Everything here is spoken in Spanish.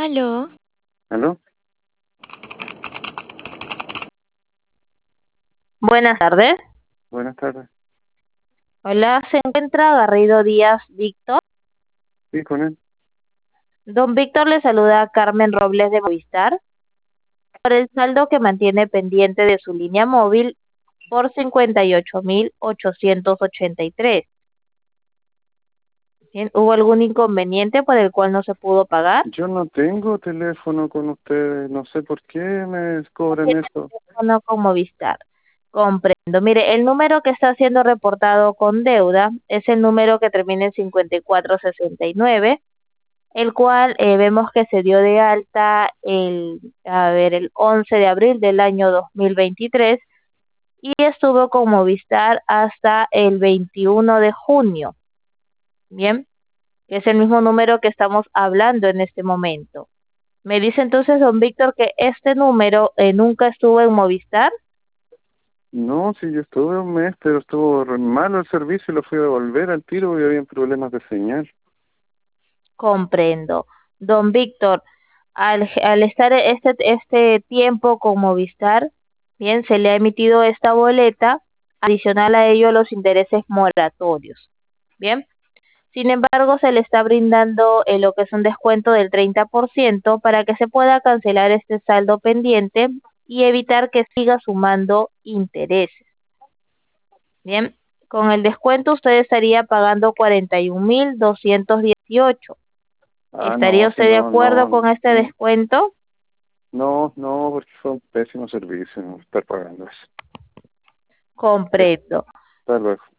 Aló, ¿Aló? Buenas tardes. Buenas tardes. Hola, ¿se encuentra Garrido Díaz Víctor? Sí, con él. Don Víctor, le saluda a Carmen Robles de Movistar por el saldo que mantiene pendiente de su línea móvil por 58.883. Bien, ¿hubo algún inconveniente por el cual no se pudo pagar? Yo no tengo teléfono con ustedes. No sé por qué me No cobran tiene eso. teléfono con Movistar. Comprendo. Mire, el número que está siendo reportado con deuda es el número que termina en 5469, el cual vemos que se dio de alta el 11 de abril del año 2023 y estuvo con Movistar hasta el 21 de junio. Bien, que es el mismo número que estamos hablando en este momento. Me dice entonces don Víctor que este número nunca estuvo en Movistar. No, sí, yo estuve un mes, pero estuvo malo el servicio y lo fui a devolver al tiro porque había problemas de señal. Comprendo. Don Víctor, al estar este tiempo con Movistar, bien, se le ha emitido esta boleta, adicional a ello los intereses moratorios. Bien, sin embargo, se le está brindando lo que es un descuento del 30% para que se pueda cancelar este saldo pendiente y evitar que siga sumando intereses. Bien, con el descuento usted estaría pagando 41.218. Ah, ¿Estaría no, sí, usted de no, acuerdo no, con este sí. descuento? No, porque fue un pésimo servicio, no estar pagando eso. Ya, Completo. hasta luego.